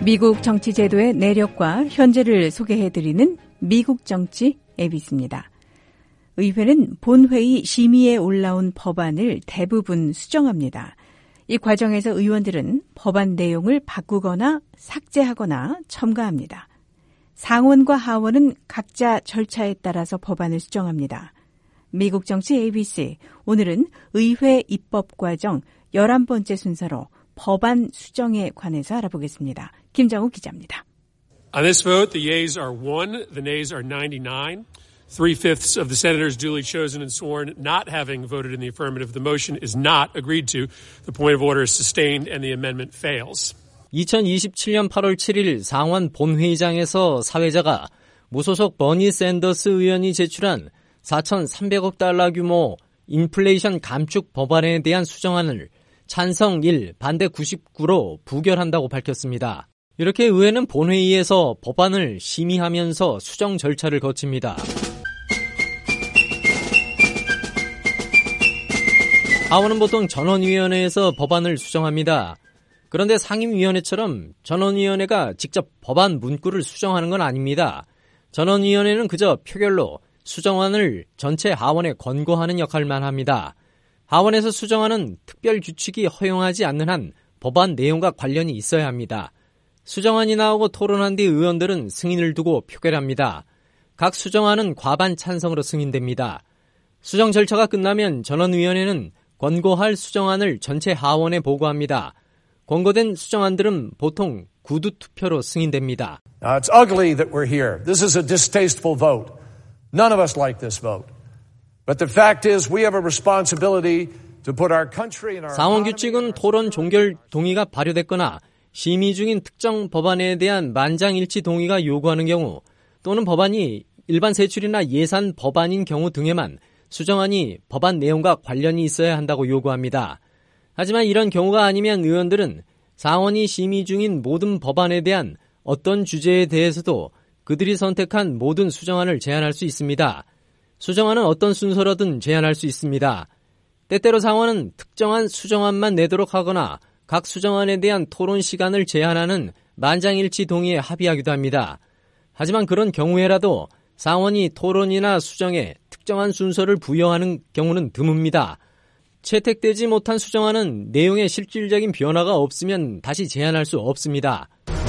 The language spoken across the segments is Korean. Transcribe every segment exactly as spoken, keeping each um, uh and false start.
미국 정치 제도의 내력과 현재를 소개해드리는 미국 정치 에비스입니다. 의회는 본회의 심의에 올라온 법안을 대부분 수정합니다. 이 과정에서 의원들은 법안 내용을 바꾸거나 삭제하거나 첨가합니다. 상원과 하원은 각자 절차에 따라서 법안을 수정합니다. 미국 정치 에이비씨, 오늘은 의회 입법 과정 열한 번째 순서로 법안 수정에 관해서 알아보겠습니다. 김정우 기자입니다. On this vote, the yeas are one, the nays are ninety-nine. Three-fifths of the senators duly chosen and sworn not having voted in the affirmative. The motion is not agreed to. The point of order is sustained and the amendment fails. 이천이십칠년 팔월 칠일 상원 본회의장에서 사회자가 무소속 버니 샌더스 의원이 제출한 사천삼백억 달러 규모 인플레이션 감축 법안에 대한 수정안을 찬성 일, 반대 구십구로 부결한다고 밝혔습니다. 이렇게 의회는 본회의에서 법안을 심의하면서 수정 절차를 거칩니다. 하원은 보통 전원위원회에서 법안을 수정합니다. 그런데 상임위원회처럼 전원위원회가 직접 법안 문구를 수정하는 건 아닙니다. 전원위원회는 그저 표결로 수정안을 전체 하원에 권고하는 역할만 합니다. 하원에서 수정안은 특별 규칙이 허용하지 않는 한 법안 내용과 관련이 있어야 합니다. 수정안이 나오고 토론한 뒤 의원들은 승인을 두고 표결합니다. 각 수정안은 과반 찬성으로 승인됩니다. 수정 절차가 끝나면 전원위원회는 권고할 수정안을 전체 하원에 보고합니다. 권고된 수정안들은 보통 구두 투표로 승인됩니다. Now, it's ugly that we're here. This is a distasteful vote. None of us like this vote. But the fact is we have a responsibility to put our country and our 상원 규칙은 토론 종결 동의가 발효됐거나 심의 중인 특정 법안에 대한 만장일치 동의가 요구하는 경우 또는 법안이 일반 세출이나 예산 법안인 경우 등에만 수정안이 법안 내용과 관련이 있어야 한다고 요구합니다. 하지만 이런 경우가 아니면 의원들은 상원이 심의 중인 모든 법안에 대한 어떤 주제에 대해서도 그들이 선택한 모든 수정안을 제안할 수 있습니다. 수정안은 어떤 순서로든 제안할 수 있습니다. 때때로 상원은 특정한 수정안만 내도록 하거나 각 수정안에 대한 토론 시간을 제한하는 만장일치 동의에 합의하기도 합니다. 하지만 그런 경우에라도 상원이 토론이나 수정에 특정한 순서를 부여하는 경우는 드뭅니다. 채택되지 못한 수정안은 내용에 실질적인 변화가 없으면 다시 제안할 수 없습니다.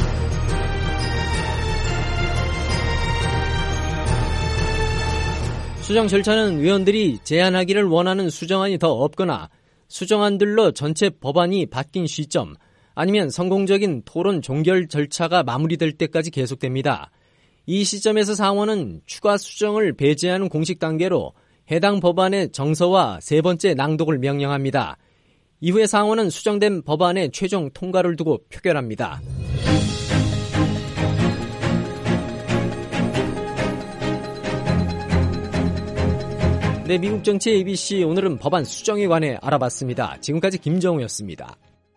수정 절차는 의원들이 제안하기를 원하는 수정안이 더 없거나 수정안들로 전체 법안이 바뀐 시점 아니면 성공적인 토론 종결 절차가 마무리될 때까지 계속됩니다. 이 시점에서 상원은 추가 수정을 배제하는 공식 단계로 해당 법안의 정서와 세 번째 낭독을 명령합니다. 이후에 상원은 수정된 법안의 최종 통과를 두고 표결합니다. 네, 미국 정치 에이비씨 오늘은 법안 수정에 관해 알아봤습니다. 지금까지 김정우였습니다.